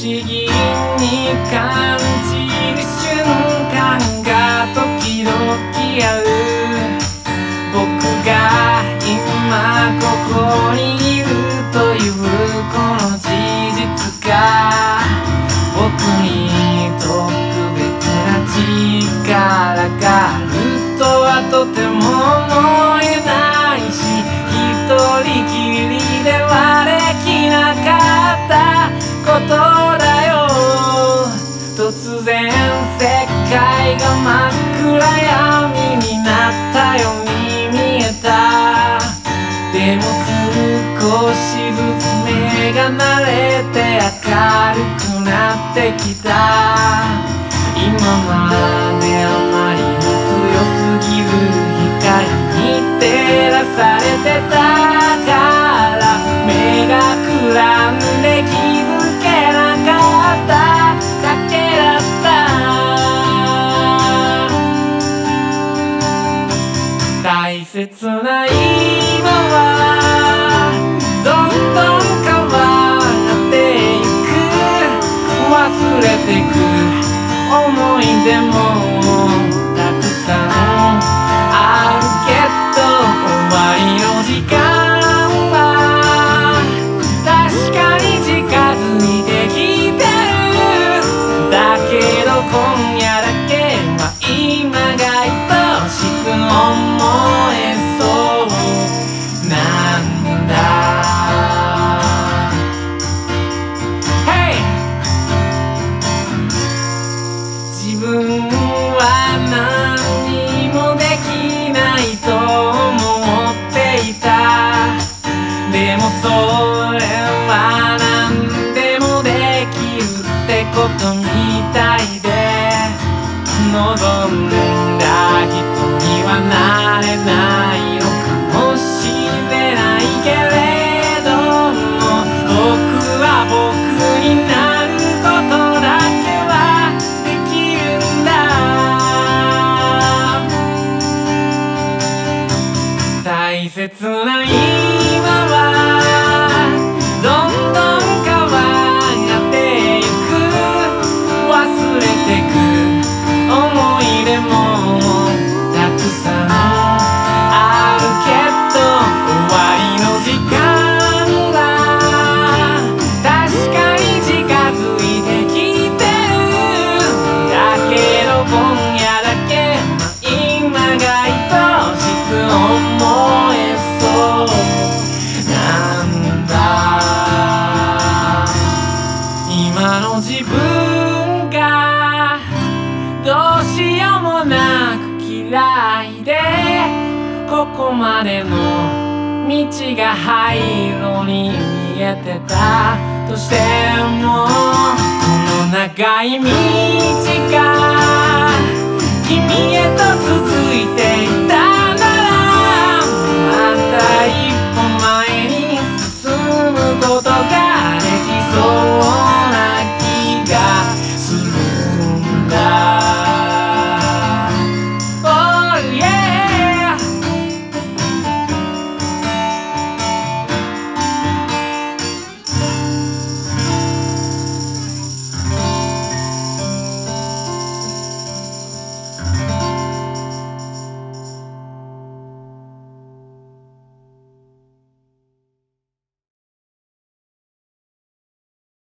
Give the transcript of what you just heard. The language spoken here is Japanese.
思議に感じる瞬間が時々ある。僕が今ここにいるというこの事実が僕に特別な力があるとはとても思えないし、一人きりではできなかったことだよ。突然世界が真っ暗闇になったように見えた。でも少しずつ目が慣れて明るくなってきた。今まであまりに強すぎる光に照らされてたから目がくらんで気づけなかっただけだった。大切な今はどんどん変わってゆく。忘れてく思い出もたくさんあるけど、終わりの時間は確かに近づいてきてる。だけど今夜だけは今が愛しく思えそうなんだ。自分は何にもできないと思っていた。でもそれは何でもできるってことみたいで、望んだ人にはなれないのかもしれないけれども、僕は僕になることだけはできるんだ。大切な今はどんどん変わってゆく。忘れてく思い出もたくさんあるけど、終わりの時間は確かに近づいてきてる。だけど今夜だけ今が愛しく思えそうなんだ。今の自分がどうしようもなく嫌いで、ここまでの道が灰色に見えてたとしても、この長い道が君へと続いていた。